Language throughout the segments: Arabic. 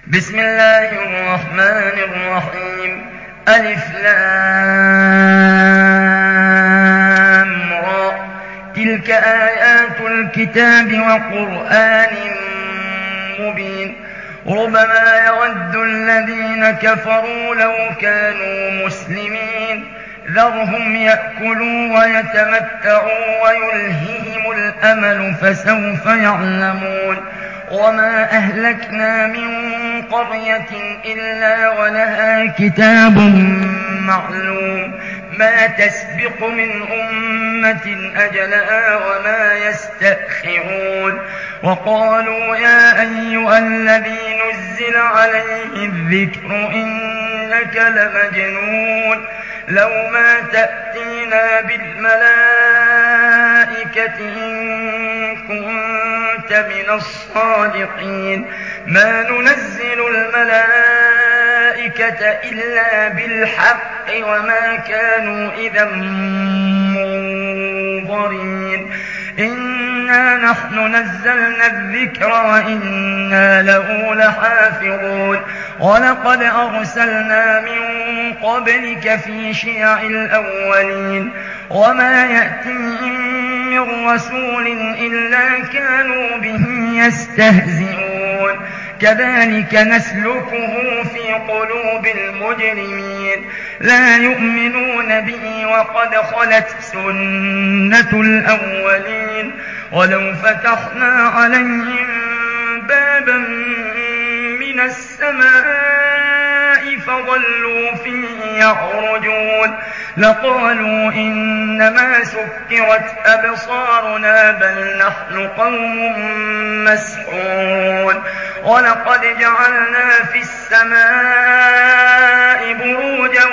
بسم الله الرحمن الرحيم. ألف لام را. تلك آيات الكتاب وقرآن مبين. ربما يود الذين كفروا لو كانوا مسلمين. ذرهم يأكلوا ويتمتعوا ويلههم الأمل فسوف يعلمون. وما أهلكنا من قرية إلا ولها كتاب معلوم ما تسبق من أمة أجلها وما يستأخرون. وقالوا يا أيها الذي نزل عليه الذكر إنك لمجنون لو ما تأتينا بالملائكة إن كنت من الصادقين. ما ننزل الملائكة إلا بالحق وما كانوا إذا منظرين. إنا نحن نزلنا الذكر وإنا له لحافظون. ولقد أرسلنا من قبلك في شيع الأولين وما يأتيهم من رسول إلا كانوا به يستهزئون. كذلك نسلكه في قلوب المجرمين لا يؤمنون به وقد خلت سنة الأولين. ولو فتحنا عليهم بابا من السماء فظلوا فيه يعرجون لقالوا إنما سكرت أبصارنا بل نحن قوم مسحورون. ولقد جعلنا في السماء بروجا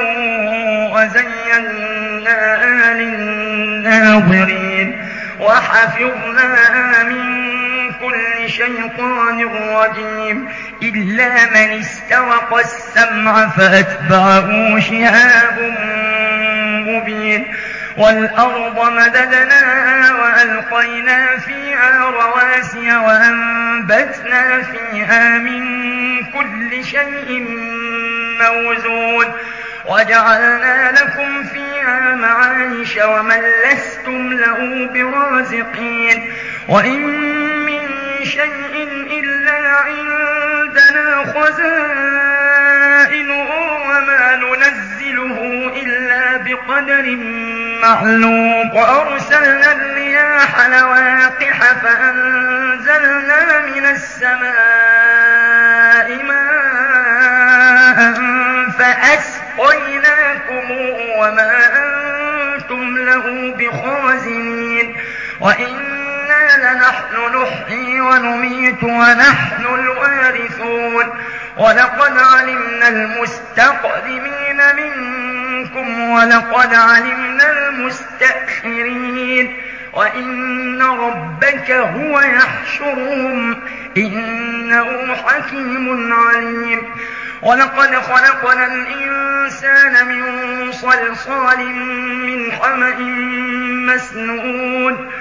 وزيناها للناظرين وحفظناها من كل شيطان رجيم إلا من استرق السمع فأتبعه شهاب مبين. والأرض مددناها وألقينا فيها رواسي وأنبتنا فيها من كل شيء موزون وجعلنا لكم فيها معايش ومن لستم له برازقين. وإن من شيء إلا عندنا خزائنه وما ننزله إلا بقدر معلوم. وأرسلنا الرياح لواقح فأنزلنا من السماء ماء فأسقيناكموه وما أنتم له بخازنين. وإنا لنحن نحيي ونميت ونحن الوارثون. ولقد علمنا المستقدمين منكم ولقد علمنا المستأخرين. وإن ربك هو يحشرهم إنه حكيم عليم. ولقد خلقنا الإنسان من صلصال من حمأ مسنون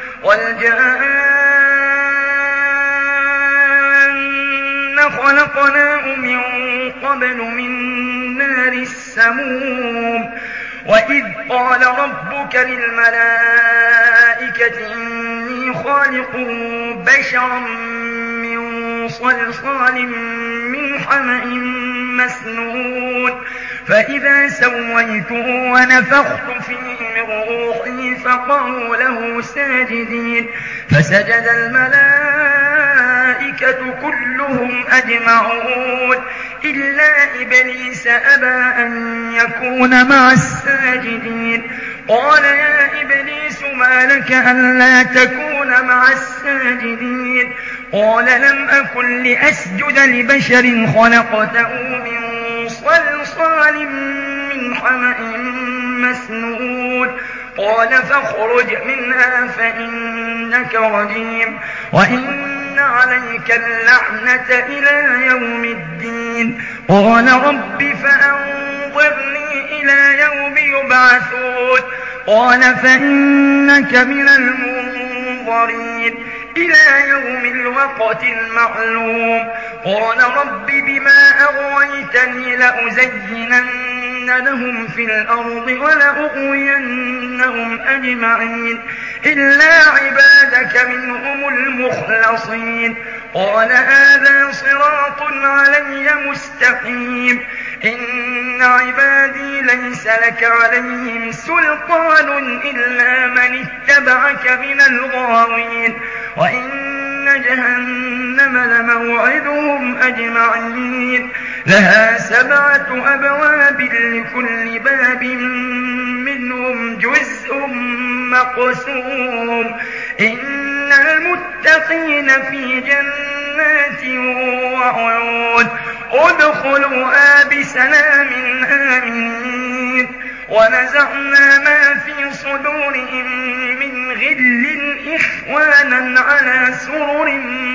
والجان خلقناه من قبل من نار السموم. وإذ قال ربك للملائكة إني خالق بشرا من صلصال من حمأ مسنون فإذا سويته ونفخت فيه من روحي فقعوا له ساجدين. فسجد الملائكة كلهم أجمعون إلا إبليس أبى أن يكون مع الساجدين. قال يا إبليس ما لك ألا تكون مع الساجدين؟ قال لم أكن لأسجد لبشر خلقته من صلصال من حمأ مسنون. قال فاخرج منها فإنك رجيم وإن عليك اللعنة إلى يوم الدين. قال رب فأنظرني إلى يوم يبعثون. قال فإنك من المنظرين إلى يوم الوقت المعلوم. قال رب بما أغويتني لأزينن لهم في الأرض ولأغوينهم أجمعين إلا عبادك منهم المخلصين. قال هذا صراط علي مستقيم. إن عبادي ليس لك عليهم سلطان إلا من اتبعك من الغاوين. وإن جهنم لموعدهم أجمعين لها 7 أبواب لكل باب منهم جزء مقسوم. إن المتقين في جنات وعيون ادخلوها بسلام آمنين. ونزعنا ما في صدورهم من غل إخوانا على سرر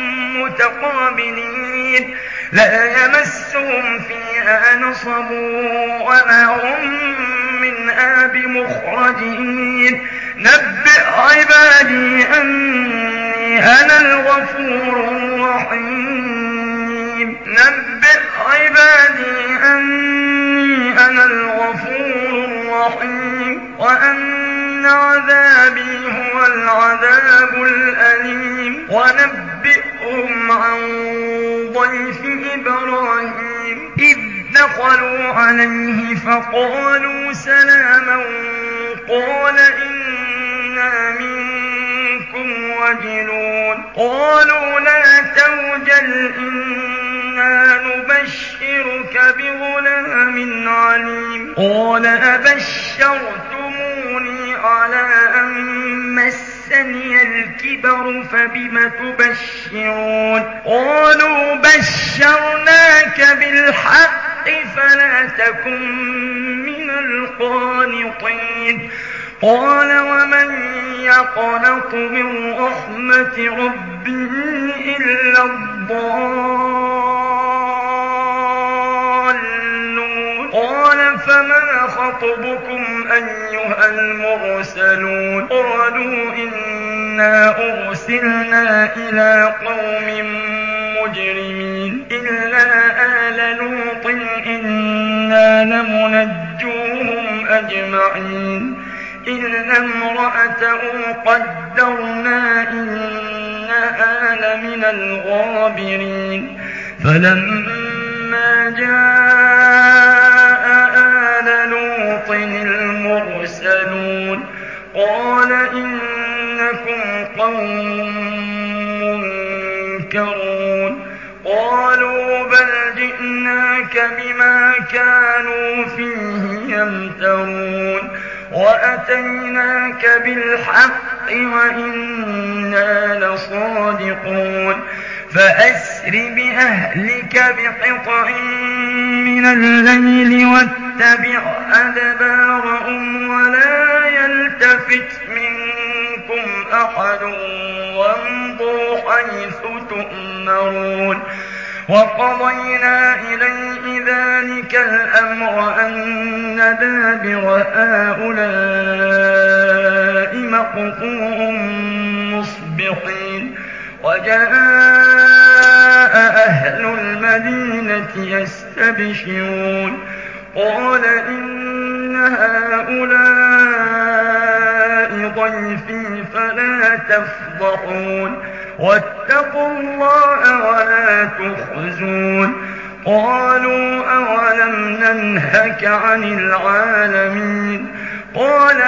متقابلين لا يمسهم فيها نصب وما هم منها بمخرجين. نبئ عبادي أني أنا الغفور الرحيم. نبئ عبادي أني أنا الغفور الرحيم وأن عذابي هو العذاب الأليم. ونبئهم عن ضيف إبراهيم إذ دخلوا عليه فقالوا سلاما قال إنا منكم وجلون. قالوا لا توجل إنا نبشرك بغلام عليم. قال أبشرتموني على أن مسني الكبر فبم تبشرون. قالوا بشرناك بالحق فلا تكن من القانطين. قال ومن يقنط من رحمة ربه إلا الضالون. قال فما خطبكم أيها المرسلون. قالوا إنا أرسلنا إلى قوم مجرمين إلا آل لوط إنا لمنجوهم أجمعين إلا امرأته قدرنا إنها لمن الغابرين. فلما جاء آل لوط المرسلون قال إنكم قوم منكرون. قالوا بل جئناك بما كانوا فيه يمترون وأتيناك بالحق وإنا لصادقون. فأسر بأهلك بقطع من الليل واتبع أدبارهم ولا يلتفت منكم أحد وامضوا حيث تؤمرون. وقضينا إليه ذلك الأمر أن دابر هؤلاء مقطوع مصبحين. وجاء أهل المدينة يستبشرون قال إن هؤلاء ضيفي فلا تفضحون واتقوا الله ولا تخزون. قالوا أولم ننهك عن العالمين. قال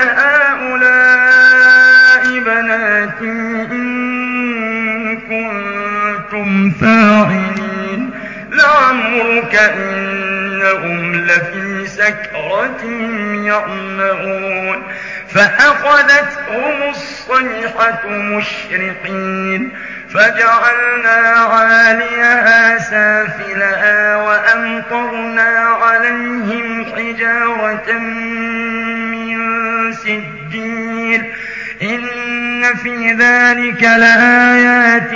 هؤلاء بناتي إن كنتم فاعلين. لعمرك إنهم لفي سكرتهم يعمهون. فأخذتهم الصيحة مشرقين فجعلنا عاليها سافلها وأمطرنا عليهم حجارة من سجيل. إن في ذلك لآيات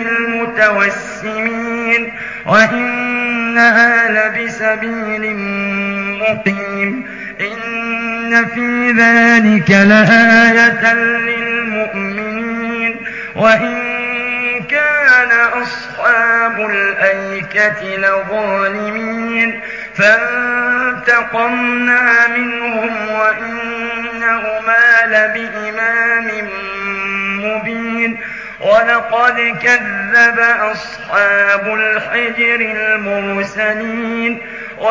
للمتوسمين وإنها لبسبيل مقيم. إن في ذلك لآية للمؤمنين وإن كان أصحاب الأيكة لظالمين فانتقمنا منهم وإنهما لبإمام مبين ولقد كذب أصحاب الحجر المرسلين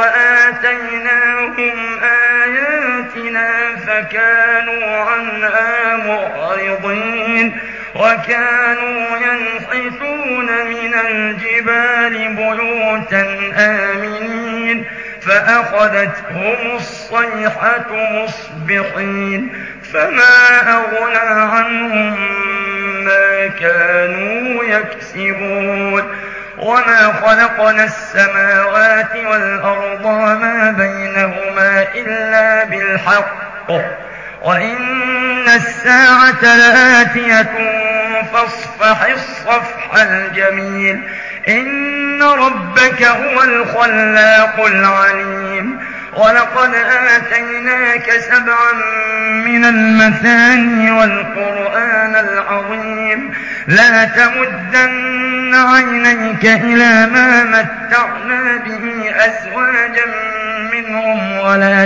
وآتيناهم آياتنا فكانوا عنها معرضين وكانوا ينحتون من الجبال بيوتا آمنين فأخذتهم الصيحة مصبحين فما أغنى عنهم ما كانوا يكسبون وما خلقنا السماوات والأرض وما بينهما إلا بالحق وإن الساعة لآتية فاصفح الصفح الجميل إن ربك هو الخلاق العليم ولقد آتيناك 7 من المثاني والقرآن العظيم لا تمدن عينيك إلى ما متعنا به أزواجا منهم ولا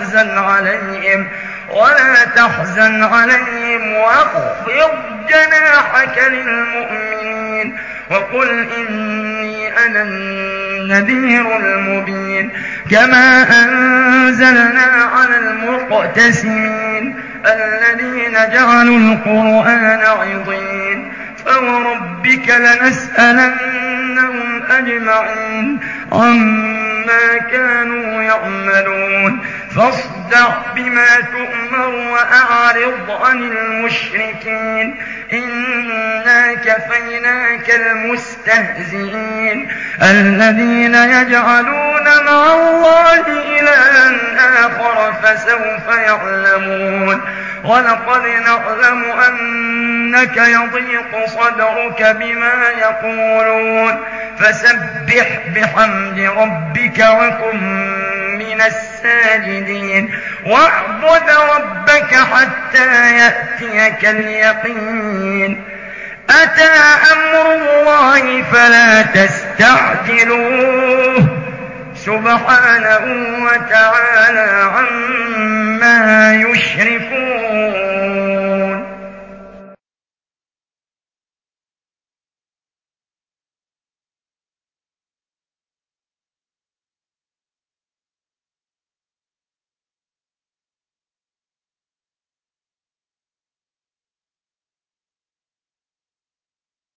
تحزن عليهم واخفض جناحك للمؤمنين وقل إني أنا النذير المبين كما أنزلنا على المقتسمين الذين جعلوا القرآن عضين فوربك لنسألنهم أجمعين عما كانوا يعملون فاصدع بما تؤمر وأعرض عن المشركين إنا كفيناك المستهزئين الذين يجعلون مع الله إلها آخر فسوف يعلمون ولقد نعلم أنك يضيق صدرك بما يقولون فسبح بحمد ربك وكن من الساجدين واعبد ربك حتى يأتيك اليقين أتى أمر الله فلا تستعجلوه سبحانه وتعالى عما يشركون